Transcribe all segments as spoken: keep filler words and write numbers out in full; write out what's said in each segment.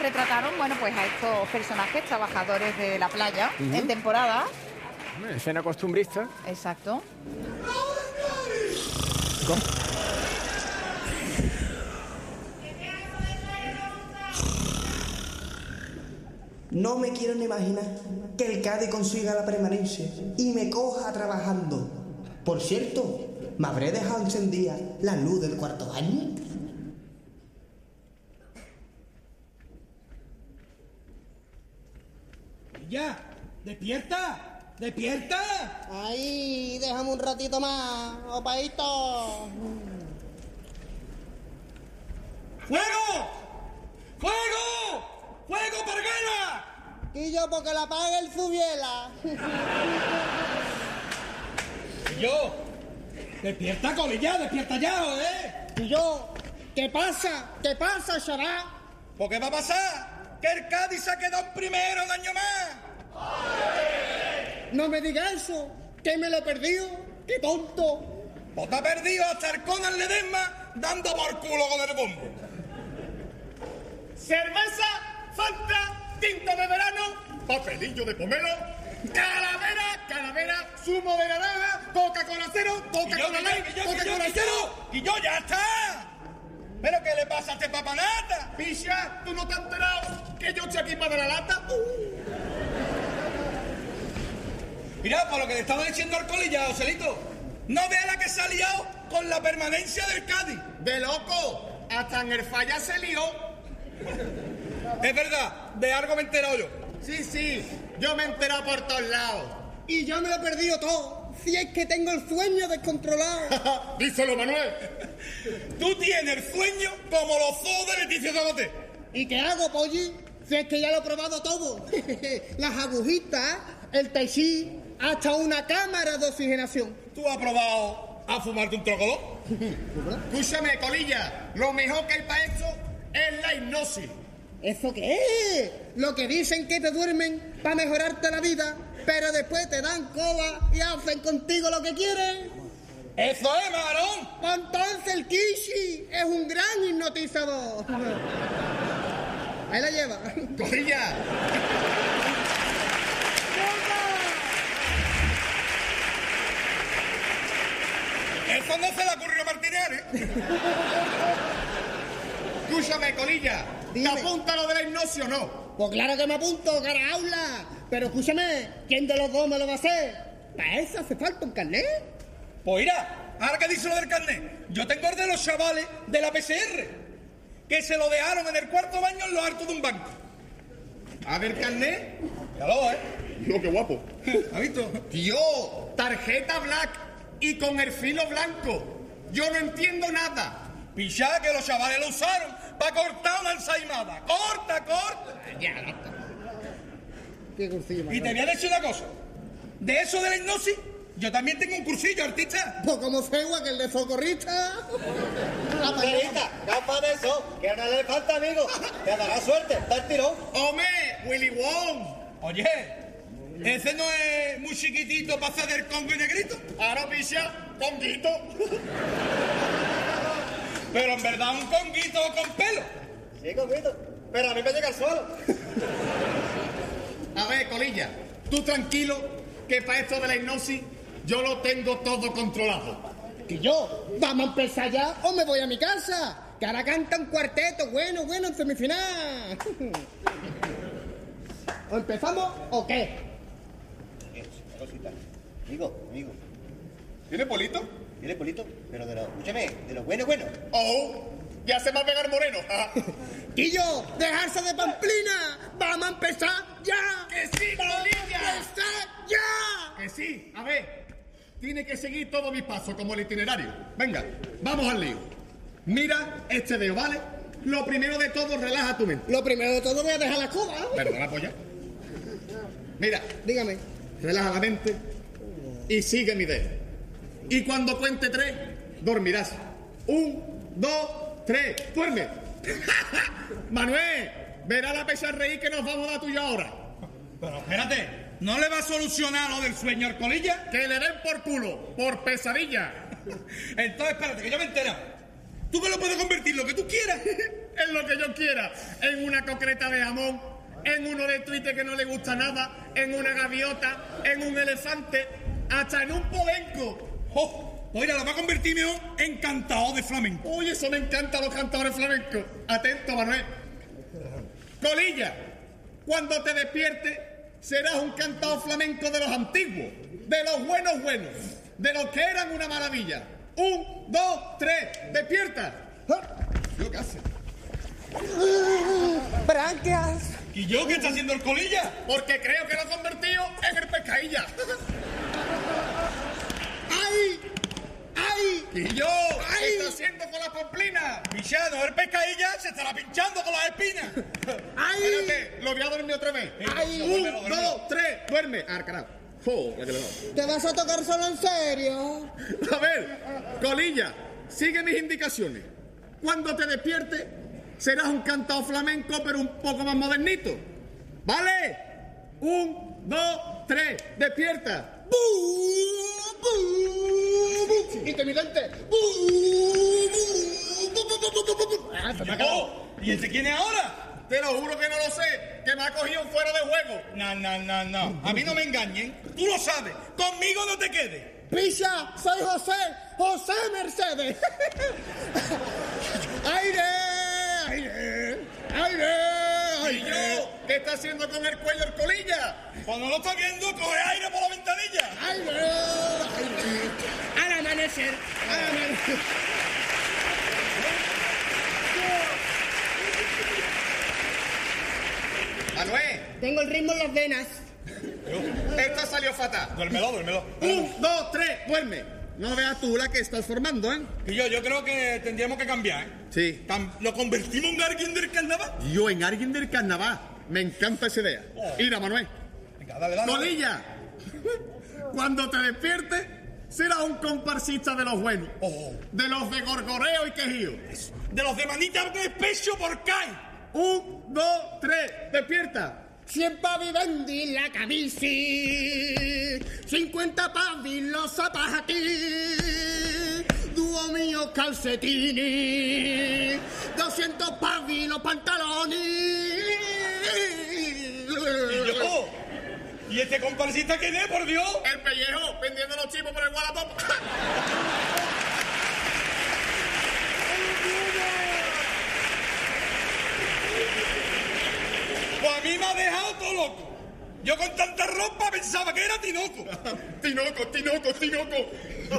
retrataron, bueno, pues a estos personajes, trabajadores de la playa, uh-huh. en temporada. Escena costumbrista. Exacto. ¿Cómo? No me quiero ni imaginar que el Cádiz consiga la permanencia y me coja trabajando. Por cierto, ¿me habré dejado encendida la luz del cuarto baño? ¡Ya! ¡Despierta! ¡Despierta! Ay, déjame un ratito más, opaíto. ¡Fuego! ¡Fuego! ¡Fuego, Parguela! Y yo, porque la pague el Zubiela. Y yo, despierta, colilla, despierta ya, ¿eh? Y yo, ¿qué pasa? ¿Qué pasa, Xará? ¿Por qué va a pasar? Que el Cádiz se ha quedado en primero un año más. No me digas eso, que me lo he perdido, qué tonto. Pues te ha perdido hasta el Conan Ledesma dando por culo con el bombo. Cerveza, Fanta, tinto de verano, papelillo de pomelo, calavera, calavera, zumo de naranja, Coca-Cola cero, Coca-Cola light, Coca-Cola cero. Y yo ya está. ¿Pero qué le pasa a este papanata? Picha, ¿tú no te has enterado que yo estoy aquí para la lata? Uh. Mira, por lo que le estaba diciendo al colilla, Joselito, no vea la que se ha liado con la permanencia del Cádiz. De loco, hasta en el falla se lió. Es verdad, de algo me he enterado yo. Sí, sí, yo me he enterado por todos lados. Y yo me lo he perdido todo, si es que tengo el sueño descontrolado. Díselo, Manuel. Tú tienes el sueño como los zoos de Leticia Sabater. ¿Y qué hago, Polly? Si es que ya lo he probado todo. Las agujitas, el tai chi, hasta una cámara de oxigenación. ¿Tú has probado a fumarte un trocolón? Escúchame, colilla, lo mejor que hay para esto es la hipnosis. ¿Eso qué es? Lo que dicen que te duermen para mejorarte la vida, pero después te dan coba y hacen contigo lo que quieren. ¡Eso es, marón! Pues entonces el Kishi es un gran hipnotizador. Ahí la lleva. ¡Colilla! Eso no se le ocurrió a Martínez, ¿eh? Escúchame, colilla. Dime. ¿Te apunta lo de la hipnosis o no? Pues claro que me apunto, cara aula. Pero escúchame, ¿quién de los dos me lo va a hacer? ¿Para eso hace falta un carnet? Pues mira, ahora que dice lo del carnet, yo tengo el de los chavales de la P C R, que se lo dejaron en el cuarto baño en lo alto de un banco. A ver, carnet. Míralo, ¿eh? No, qué guapo. ¿Has visto? Tío, tarjeta black y con el filo blanco. Yo no entiendo nada. Pichá, que los chavales lo usaron para cortar una ensaimada. ¡Corta, corta! Ya, ya está. Qué cursillo, Manuel. Y te voy a decir una cosa. De eso de la hipnosis, yo también tengo un cursillo, artista. Pues como Segua, que el de socorrista. Carita, gafas de eso, que no le falta, amigo. Que dará suerte, está el tirón. ¡Hombre, Willy Wong! Oye, ¿ese no es muy chiquitito para hacer el congo y negrito? Ahora, picha, conguito. Pero en verdad un conguito con pelo. Sí, conguito, pero a mí me llega al suelo. A ver, colilla, tú tranquilo, que para esto de la hipnosis yo lo tengo todo controlado. ¿Y yo? ¿Vamos a empezar ya o me voy a mi casa? Que ahora canta un cuarteto bueno, bueno en semifinal. ¿O empezamos o qué? Una cosita. Amigo, amigo. ¿Tiene polito? Tiene polito, pero de los, escúchame, de los buenos, buenos. Oh, ya se va a pegar moreno. ¡Quillo, dejarse de pamplina! ¡Vamos a empezar ya! ¡Que sí, ¡Vamos a colilla! empezar ya! Que sí, a ver, tiene que seguir todos mis pasos como el itinerario. Venga, vamos al lío. Mira este dedo, ¿vale? Lo primero de todo, relaja tu mente. Lo primero de todo voy a dejar la escoba. Perdona, la polla. Mira, Dígame. relaja la mente y sigue mi dedo. Y cuando cuente tres, dormirás. Un, dos, tres, duerme. Manuel, verá la pesa reír que nos vamos a dar tuyo ahora. Pero espérate, ¿no le va a solucionar lo del sueño al colilla? Que le den por culo, por pesadilla. Entonces, espérate, que yo me he enterado. Tú que lo puedes convertir lo que tú quieras en lo que yo quiera. En una concreta de jamón, en uno de Twitter que no le gusta nada, en una gaviota, en un elefante, hasta en un polenco. ¡Oh! Oiga, lo va a convertirme en cantador de flamenco. Uy, eso me encanta, los cantadores flamencos. Atento, Manuel. Colilla, cuando te despiertes, serás un cantador flamenco de los antiguos, de los buenos buenos, de los que eran una maravilla. Un, dos, tres, despierta. ¿Yo qué hace? Branquias. ¿Y yo qué está haciendo el colilla? Porque creo que lo he convertido en el pescadilla. ¡Ay! ¡Ay! ¿Y yo? ¡Ay! ¿Qué está haciendo con la pamplina? Pichano, el pescadilla se estará pinchando con las espinas. ¡Ay! Espérate, lo voy a dormir otra vez. ¡Ay! Un, dos, tres, duerme. Ah, carajo. Oh, la que le he dado. ¿Te vas a tocar solo en serio? A ver, Colilla, sigue mis indicaciones. Cuando te despiertes, serás un cantador flamenco, pero un poco más modernito. ¿Vale? Un, dos, tres, despierta. Intermitente. ¡Oh! ¿Y ese quién es ahora? Te lo juro que no lo sé, que me ha cogido fuera de juego. No, no, no, no. A mí no me engañen. Tú lo sabes. Conmigo no te quedes. ¡Picha! ¡Soy José! ¡José Mercedes! ¡Aire! ¡Aire! ¡Aire! ¿Y yo? ¿Qué está haciendo con el cuello el Colilla? Cuando lo está viendo, coge aire por la ventanilla. ¡Aire! ¡Aire! ¡Al amanecer! ¡Al amanecer! Manuel, Tengo el ritmo en las venas. esta salió fatal. Duérmelo, duérmelo. Un, dos, tres, duerme. No veas tú la que estás formando, ¿eh? Y yo, yo creo que tendríamos que cambiar, ¿eh? Sí. Cam- ¿Lo convertimos en alguien del carnaval? Yo en alguien del carnaval. Me encanta esa idea. Oh. Mira, Manuel. Venga, dale, dale. Colilla, cuando te despiertes, serás un comparsista de los buenos. Oh. De los de gorgoreo y quejío. De los de manita de pecho por Kai. Un, dos, tres, despierta. Siempre vivendi la camisi, cincuenta pavi los zapatos, dúo mío calcetini, doscientos pavi los pantalones. ¿Y yo? ¿Y este comparsista quién es, por Dios? El pellejo vendiendo los chivos por el Wallapop. Pues a mí me ha dejado todo loco. Yo con tanta ropa pensaba que era Tinoco. Tinoco, Tinoco, Tinoco.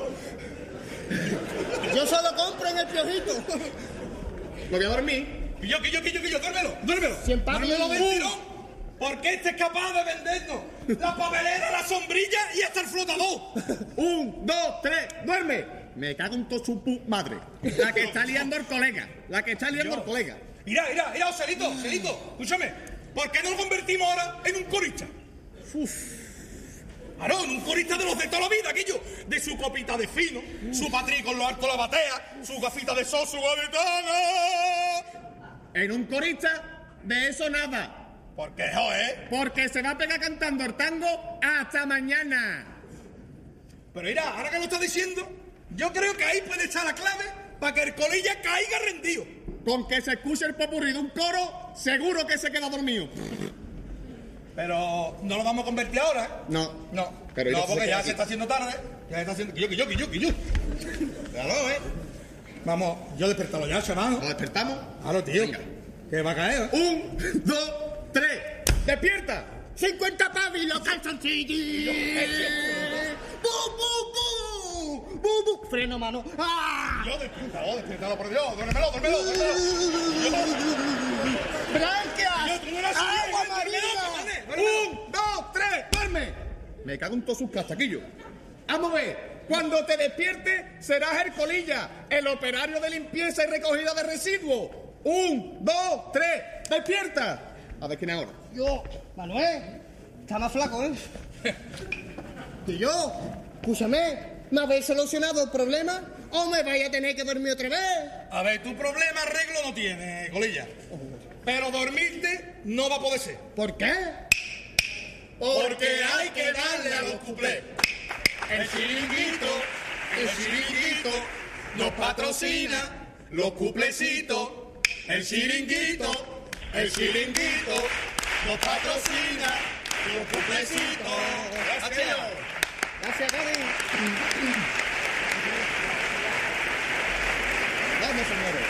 Yo solo compro en el Piojito. Lo voy a dormir. Que yo, que yo, que yo, que yo, duérmelo, duérmelo. Cien pavi. Duérmelo del tirón. Porque este es capaz de vendernos la papelera, la sombrilla y hasta el flotador. Un, dos, tres, duerme. Me cago en todo su pu madre. La que está liando el colega. La que está liando el colega. Mira, mira, mira, Celito, Celito, escúchame. ¿Por qué no lo convertimos ahora en un corista? Uf. Claro, en un corista de los de toda la vida, aquello. De su copita de fino, su patri con lo alto la batea, su gafita de sol, su gadetana. En un corista, de eso nada. ¿Por qué, joder? Porque se va a pegar cantando el tango hasta mañana. Pero mira, ahora que lo estás diciendo, yo creo que ahí puede estar la clave para que el colilla caiga rendido. Con que se escuche el popurrí de un coro, seguro que se queda dormido. Pero no lo vamos a convertir ahora, ¿eh? No. No, Pero no, ya se porque queda ya aquí. se está haciendo tarde. Ya se está haciendo... Que yo, que yo, que yo, que yo. Claro, ¿eh? Vamos, yo despertalo ya, chaval. ¿Nos despertamos? Claro, tío. Venga. Que va a caer, ¿eh? Un, dos, tres. ¡Despierta! cincuenta pavi los calzoncillos. ¡Bu, bu, bu! ¡Bu, bu! Freno, mano. ¡Ah! Yo despiértalo, despiértalo, por Dios. Duérmelo, duérmelo, duérmelo. ¡Branquias! Yo, tú no eras así, ¡Agua duérmelo, marina! duérmelo, duérmelo. Un, dos, tres, duerme. Me cago en todos sus castaquillos. Vamos a ver. Cuando te despiertes, serás el colilla, el operario de limpieza y recogida de residuos. Un, dos, tres, despierta. A ver quién es ahora. Yo, Manuel, está más flaco, ¿eh? Y yo, escúchame, ¿me habéis solucionado el problema o me vais a tener que dormir otra vez? A ver, tu problema arreglo no tiene, colilla. Pero dormirte no va a poder ser. ¿Por qué? Porque hay que darle a los cuplés. El chiringuito, el chiringuito nos patrocina los cuplecitos. El chiringuito, el chiringuito, nos patrocina y un cumplecito. Gracias. Gracias, Gaby. Vamos, señores.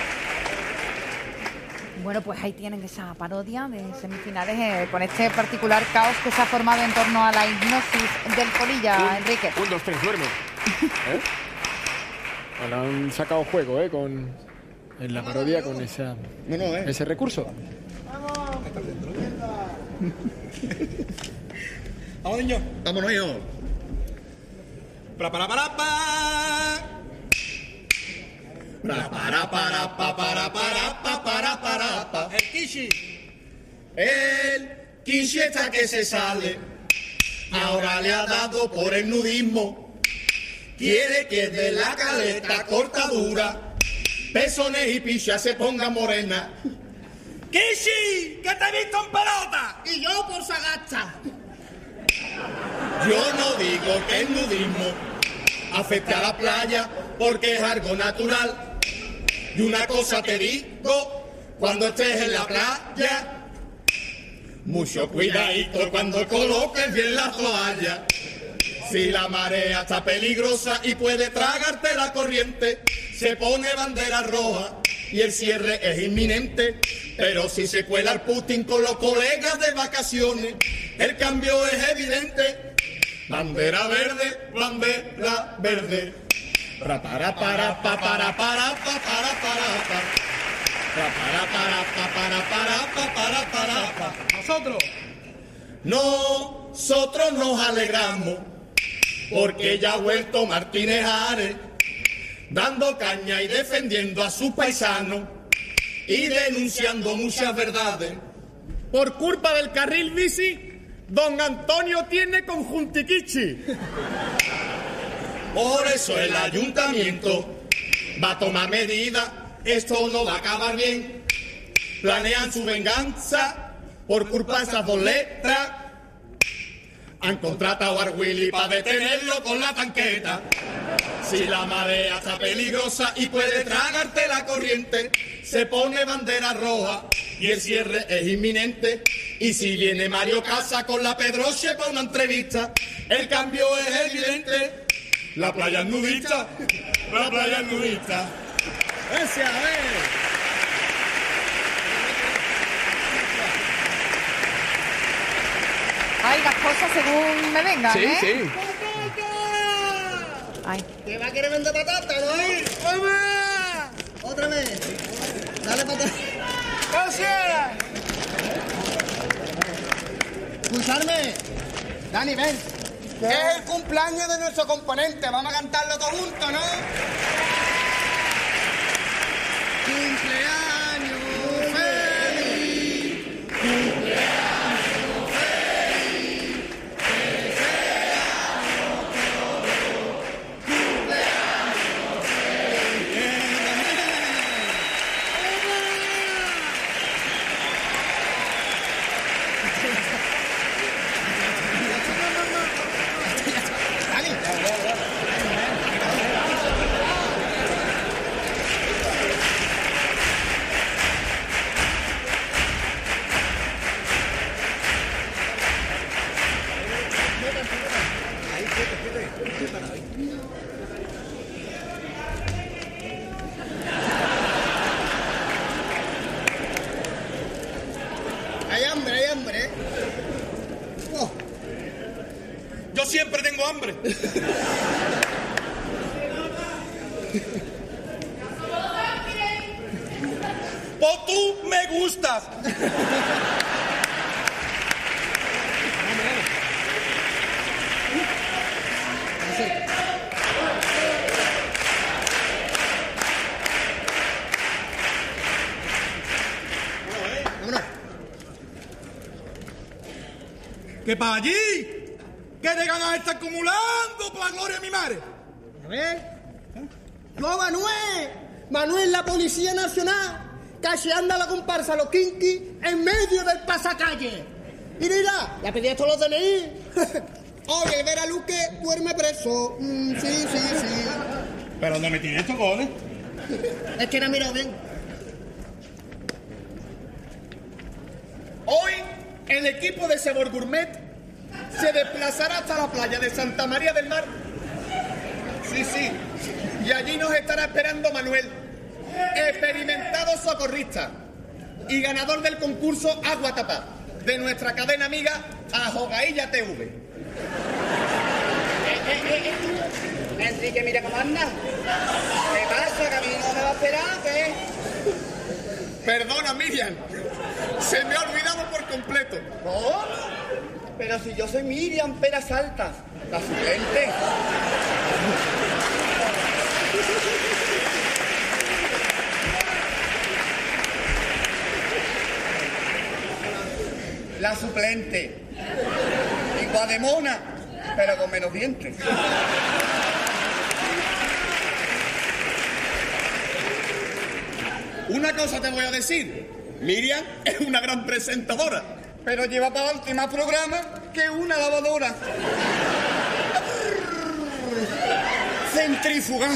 Bueno, pues ahí tienen esa parodia de semifinales eh, con este particular caos que se ha formado en torno a la hipnosis del colilla, Un- Enrique. Un, dos, tres, duerme. ¿Eh? Bueno, han sacado juego, ¿eh? Con, en la parodia con esa, No, no, eh. ese recurso. Vamos, niños. Vámonos, hijo. Para, para, para, pa. Para, para, para, pa, para, para, pa, para, para, pa. El Kishi. El Kishi está que se sale. Ahora le ha dado por el nudismo. Quiere que de la caleta cortadura, pezones y picha se ponga morena. ¡Kishi! ¡Que te he visto en pelota! Y yo por Sagasta. Yo no digo que el nudismo afecte a la playa porque es algo natural. Y una cosa te digo, cuando estés en la playa, mucho cuidadito cuando coloques bien la toalla. Si la marea está peligrosa y puede tragarte la corriente, se pone bandera roja y el cierre es inminente. Pero si se cuela el Putin con los colegas de vacaciones, el cambio es evidente. Bandera verde, bandera verde. Ra para para pa para para pa para para pa. Ra para para pa para para pa para para pa. Nosotros. Nosotros nos alegramos porque ya ha vuelto Martínez Ares, dando caña y defendiendo a sus paisanos y denunciando muchas verdades. Por culpa del carril bici, don Antonio tiene conjuntiquichi. Por eso el ayuntamiento va a tomar medidas, esto no va a acabar bien. Planean su venganza por culpa de esas dos letras. Han contratado a Willy para detenerlo con la tanqueta. Si la marea está peligrosa y puede tragarte la corriente, se pone bandera roja y el cierre es inminente. Y si viene Mario Casa con la Pedroche para una entrevista, el cambio es evidente. La playa es nudista, la playa es nudista. Gracias, a ver. Ay, las cosas según me vengan, Sí, ¿eh? sí. Ay. ¿Te va a querer vender patata, no? ¡Vamos! Otra vez. Dale patata. ¡Gracias! Escucharme. Dani, ven. Que es el cumpleaños de nuestro componente. Vamos a cantarlo todos juntos, ¿no? Cumpleaños feliz. Cumpleaños feliz. Que seamos todos. Cumpleaños feliz. Hay hambre, hay hambre, ¿eh? Oh. Yo siempre tengo hambre. Pues tú me gustas. Vámonos. Que para allí, que de ganas está acumulando por la gloria de mi madre. A ver. No, Manuel. Manuel, la Policía Nacional, casi anda la comparsa a los kinky en medio del pasacalle. Y mira, ya pedí esto los D N I. Oye, Vera Luque duerme preso. Mm, sí, sí, sí. ¿Pero dónde me tienes esto, cojones? Es que no he mirado bien. Hoy el equipo de Sabor Gourmet se desplazará hasta la playa de Santa María del Mar. Sí, sí. Y allí nos estará esperando Manuel, experimentado socorrista y ganador del concurso Agua Tapá de nuestra cadena amiga Ajogailla T V. Eh, eh, eh, eh. Enrique, mira cómo anda. ¿Qué pasa? ¿Que a mí no me va a esperar? ¿Qué? Perdona, Miriam. Se me ha olvidado por completo. ¿Cómo? Pero si yo soy Miriam Peras Altas, la suplente. La suplente. Igual de mona, pero con menos dientes. Una cosa te voy a decir. Miriam es una gran presentadora, pero lleva para adelante más programas que una lavadora. Centrífuga.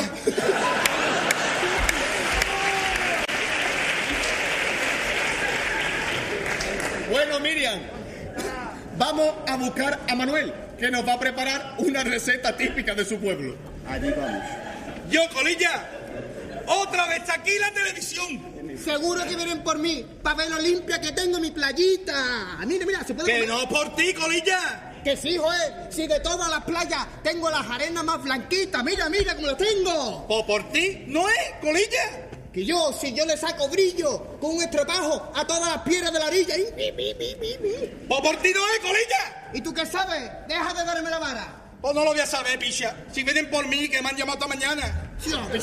Bueno, Miriam, vamos a buscar a Manuel, que nos va a preparar una receta típica de su pueblo. Allí vamos. Yo, Colilla, otra vez aquí la televisión. Seguro que vienen por mí, para ver lo limpia que tengo mi playita. Mira, mira, ¿se puede Que comer? no por ti, Colilla. Que sí, joder, si de todas las playas tengo las arenas más blanquitas. Mira, mira cómo lo tengo. Pues por ti no es, Colilla. Que yo, si yo le saco brillo con un estropajo a todas las piedras de la orilla. Y, mi, mi, mi, mi, mi. Pues por ti no es, Colilla. ¿Y tú qué sabes? Deja de darme la vara. Pues no lo voy a saber, picha. Si vienen por mí, que me han llamado esta mañana.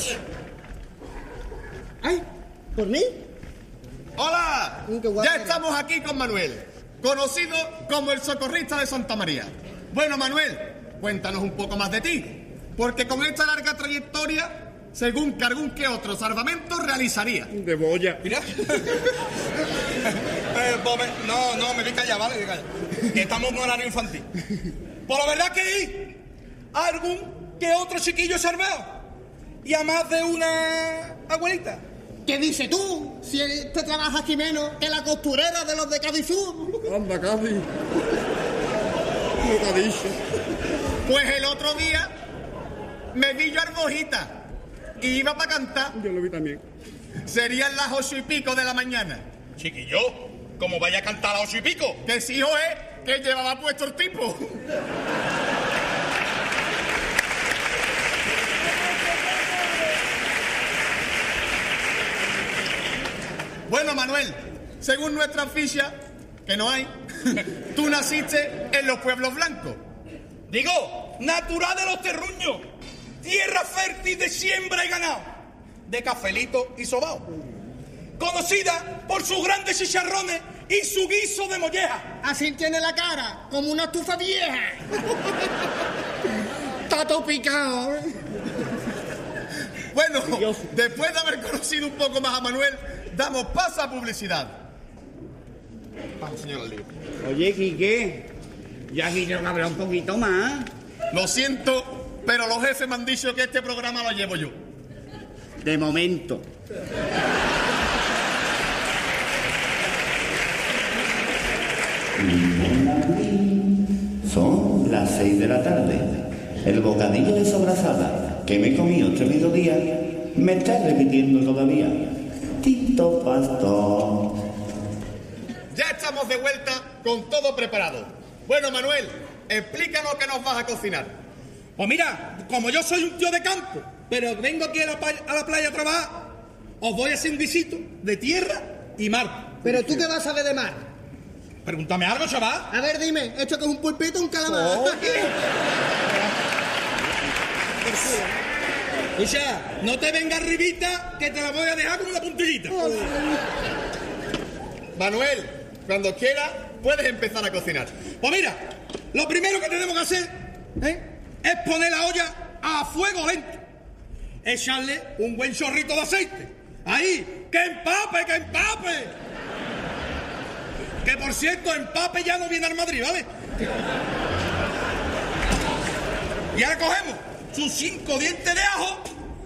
Ay, ¿por mí? ¡Hola! Mm, qué guapo Ya eres. estamos aquí con Manuel, conocido como el socorrista de Santa María. Bueno, Manuel, cuéntanos un poco más de ti, porque con esta larga trayectoria, según que algún que otro salvamento realizaría. De boya. Mira. eh, pues me- no, no, me voy a callar, ¿vale? Me voy a callar. Que estamos en un horario infantil. Pues la verdad que algún que otro chiquillo salvado. Y a más de una abuelita. ¿Qué dices tú? Si te trabajas aquí menos que la costurera de los de Cadizú. Anda, Cádiz. Lo que ha dicho. Pues el otro día me vi yo Arbojita y iba para cantar. Yo lo vi también. Serían las ocho y pico de la mañana. Chiquillo, ¿cómo vaya a cantar a las ocho y pico? Que sí, joder, que llevaba puesto el tipo. Bueno, Manuel, según nuestra ficha, que no hay, tú naciste en los pueblos blancos. Digo, natural de los terruños, tierra fértil de siembra y ganado, de cafelito y sobao, conocida por sus grandes chicharrones y su guiso de molleja. Así tiene la cara, como una estufa vieja. Está todo picado. ¿eh? Bueno, después de haber conocido un poco más a Manuel, damos paso a publicidad. Vamos, señor Alío. Oye, Quique, ya aquí tengo que hablar un poquito más. Lo siento, pero los jefes me han dicho que este programa lo llevo yo. De momento. Son las seis de la tarde. El bocadillo de sobrasada que me he comido este mediodía me está repitiendo todavía. Tito Pastor. Ya estamos de vuelta con todo preparado. Bueno, Manuel, explícanos qué nos vas a cocinar. Pues mira, como yo soy un tío de campo, pero vengo aquí a la, pa- a la playa a trabajar, os voy a hacer un guisito de tierra y mar. Pero tú qué vas a saber de mar. Pregúntame algo, chaval. A ver, dime, ¿esto que es un pulpito o un calamar? Escucha, no te vengas arribita, que te la voy a dejar como una puntillita. Manuel, cuando quieras, puedes empezar a cocinar. Pues mira, lo primero que tenemos que hacer, ¿eh?, es poner la olla a fuego lento. Echarle un buen chorrito de aceite. Ahí, que empape, que empape. Que por cierto, empape ya no viene al Madrid, ¿vale? Y ahora cogemos sus cinco dientes de ajo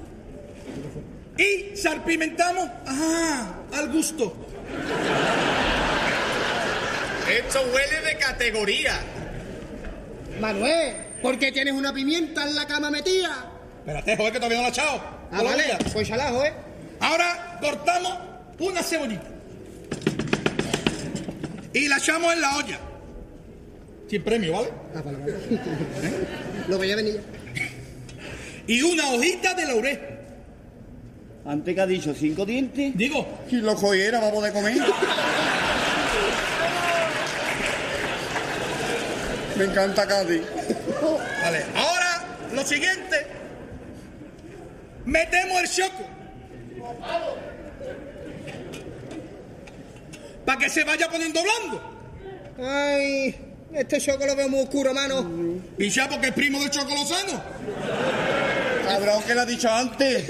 y salpimentamos, ah, al gusto. Esto huele de categoría. Manuel, ¿por qué tienes una pimienta en la cama metida? Espérate, joder, que todavía no la he echado. Ah, No la vale, veas. pues chalajo, ¿eh? Ahora cortamos una cebollita. Y la echamos en la olla. Sin premio, ¿vale? Ah, vale, vale. Lo voy a venir. Y una hojita de laurel. Antes que ha dicho cinco dientes. Digo, Si lo cogiera, vamos a poder comer. Me encanta Cádiz. vale. Ahora, lo siguiente. Metemos el choco. Para que se vaya poniendo blando. Ay, este choco lo veo muy oscuro, mano. Y ya porque es primo del Choco Lozano. Cabrón, que lo ha dicho antes.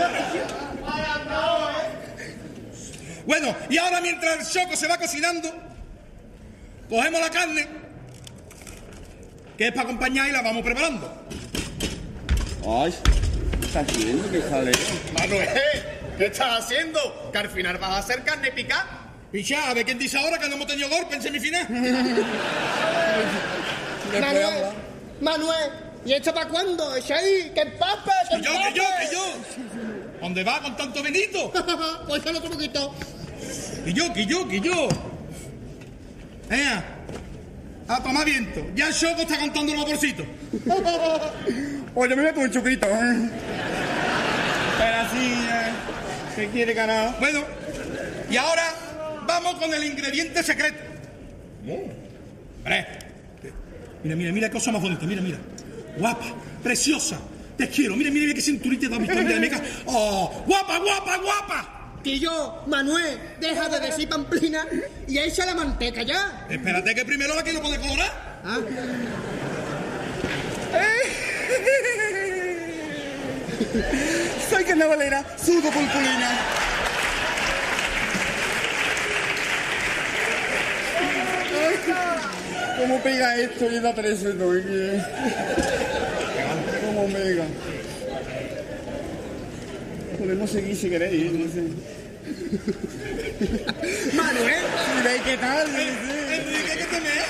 Bueno, y ahora mientras el choco se va cocinando, cogemos la carne, que es para acompañar, y la vamos preparando. Ay, ¿qué estás haciendo? ¿Qué jaleo? Manuel, ¿qué estás haciendo? Que al final vas a hacer carne picada. Y ya, a ver quién dice ahora que no hemos tenido golpe en semifinal. Manuel, Manuel, ¿y esto para cuándo? ¿Echai? ¡Que empapa! ¡Que Que yo, que yo, que yo. ¿Dónde va con tanto Benito? Pues el otro poquito. Que yo, que yo, que yo. Ea, a tomar viento. Ya el Choco está cantando el vaporcito. Oye, me meto un chuquito. ¿eh? Pero así, ¿eh? ¿Qué quiere ganar? Bueno, y ahora vamos con el ingrediente secreto. Hombre, mira, mira, mira qué cosa más bonita, mira, mira. Guapa, preciosa, te quiero. Mira, mira, mira qué cinturita da mi mira, mira. Oh, guapa, guapa, guapa. Que yo, Manuel, deja de decir pamplina y echa la manteca ya. Espérate que primero la quiero poner colorar. Ah. Soy carnavalera, sudo pulpulina. ¿Cómo pega esto y da tres no? ¿Cómo pega? Podemos seguir si queréis, no sé. Manuel, ¿Y veis qué tal? Enrique, ¿qué te ves?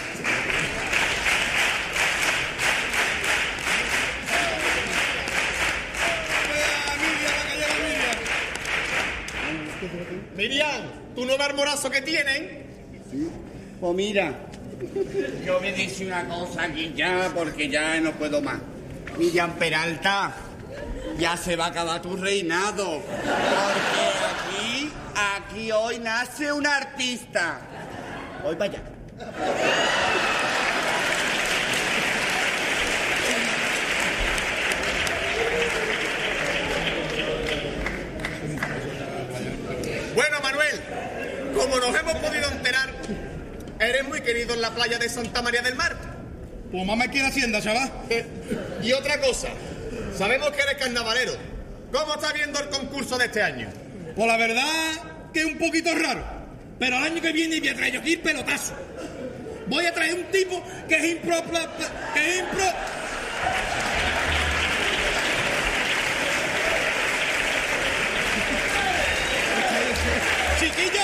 Miriam, ¿tu nuevo armorazo que tienen? Pues mira, yo me dice una cosa aquí ya, porque ya no puedo más. Miriam Peralta, ya se va a acabar tu reinado. Porque aquí, aquí hoy nace un artista. Voy para allá. Bueno, Manuel, como nos hemos podido enterar, eres muy querido en la playa de Santa María del Mar. Pues mamá quiere Hacienda, chaval. Eh, y otra cosa, sabemos que eres carnavalero. ¿Cómo estás viendo el concurso de este año? Pues la verdad que es un poquito raro. Pero el año que viene voy a traer yo aquí pelotazo. Voy a traer un tipo que es impro... que es impro... ¡Chiquillo!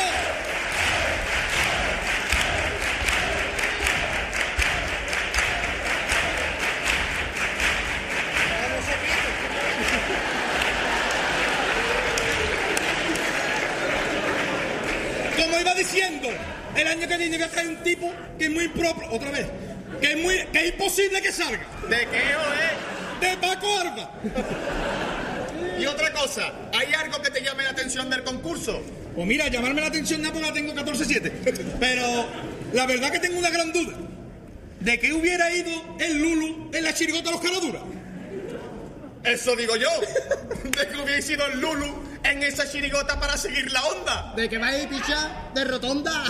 Como iba diciendo, el año que viene voy a traer un tipo que es muy impropio, otra vez, que es muy, que es imposible que salga. ¿De qué o es? De Paco Arba. Y otra cosa, ¿hay algo que te llame la atención del concurso? Pues mira, llamarme la atención nada porque la tengo catorce siete. Pero la verdad que tengo una gran duda. ¿De qué hubiera ido el Lulu en la chirigota de los caraduras? Eso digo yo. De que hubiera sido el Lulu en esa chirigota para seguir la onda. ¿de que vais a pichar? ¿De rotonda?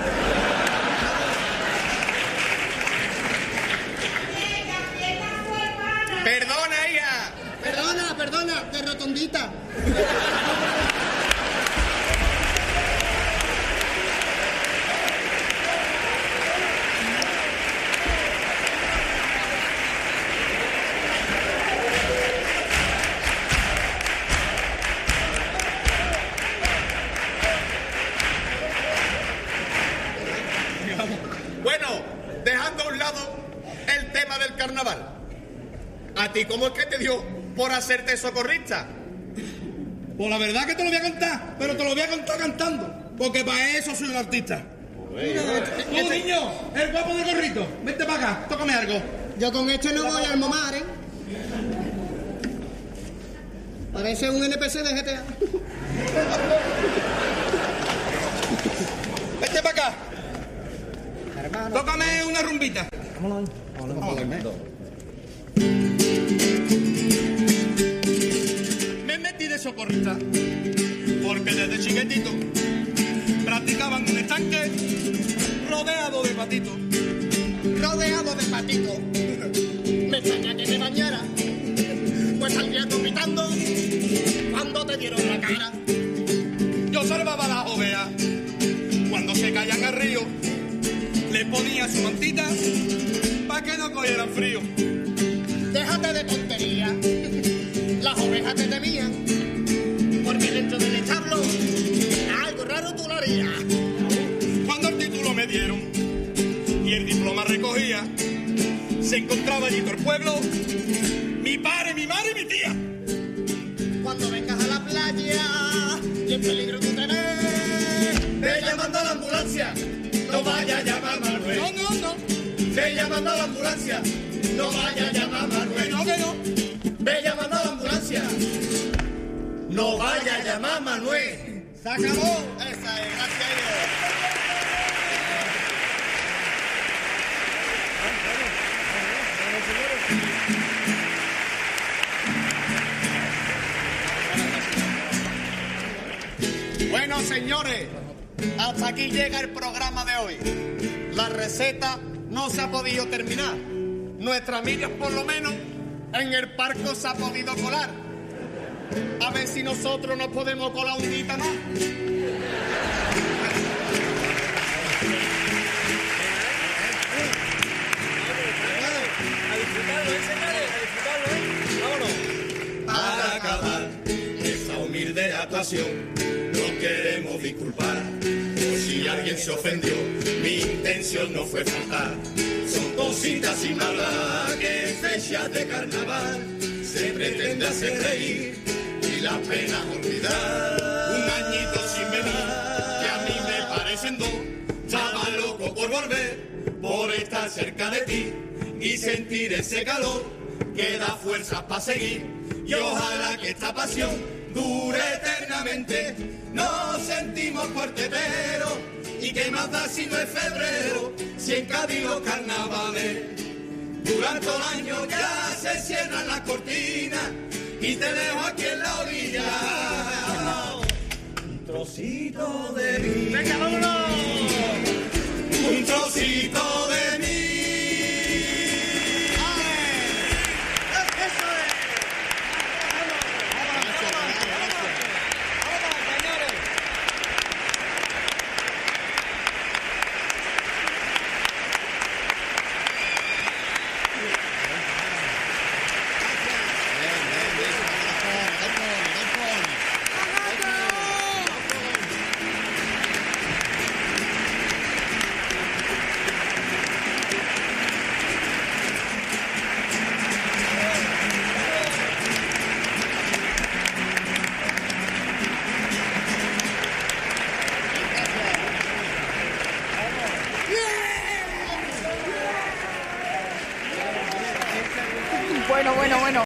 Perdona, hija. Perdona, perdona, de rotondita. Bueno, dejando a un lado el tema del carnaval. ¿A ti cómo es que te dio por hacerte socorrista? Pues la verdad que te lo voy a contar, pero te lo voy a contar cantando, porque para eso soy un artista. Tú, niño, el guapo de gorrito, vente para acá, tócame algo. Yo con este no voy al momar, ¿eh? Parece un N P C de G T A. Vente para acá. Tócame una rumbita. Vámonos. Vámonos. Me metí de socorrista porque desde chiquitito practicaban un estanque rodeado de patitos. Rodeado de patitos. Me extraña que me bañara, pues salía vomitando cuando te dieron la cara. Yo salvaba las ovejas cuando se caían al río, les ponía su mantita para que no cogieran frío. Déjate de tontería, las ovejas te temían, porque dentro del establo algo raro tú lo harías. Cuando el título me dieron y el diploma recogía, se encontraba allí todo el pueblo, mi padre, mi madre y mi tía. Cuando vengas a la playa y en peligro tú te ves, Ve llamando a la ambulancia, no vaya a llamar a Manuel. No, no, no. Ve llamando a la ambulancia, no vaya a llamar a Manuel. No, que no. Ve llamando a la ambulancia, no vaya a llamar a Manuel. se acabó. Esa es, gracias a Dios. Bueno, señores, hasta aquí llega el programa de hoy. La receta no se ha podido terminar. Nuestra Miriam, por lo menos, en el parco se ha podido colar. A ver si nosotros nos podemos colar un día más. A disfrutarlo, ¿eh, señores? A disfrutarlo, ¿eh? Vámonos. Para acabar esta humilde actuación, nos queremos disculpar por si alguien se ofendió. Mi intención no fue faltar, son cositas sin hablar que en fechas de carnaval se pretende hacer reír y las penas olvidar. Un añito sin venir, que a mí me parecen dos. Estaba loco por volver, por estar cerca de ti y sentir ese calor que da fuerzas para seguir. Y ojalá que esta pasión dure eternamente. Nos sentimos cuarteteros y que más da si no es febrero, si en Cádiz los carnavales durante todo el año ya se cierran las cortinas y te dejo aquí en la orilla un trocito de mí. ¡Venga, vámonos! Un trocito de mí. Bueno, bueno, bueno.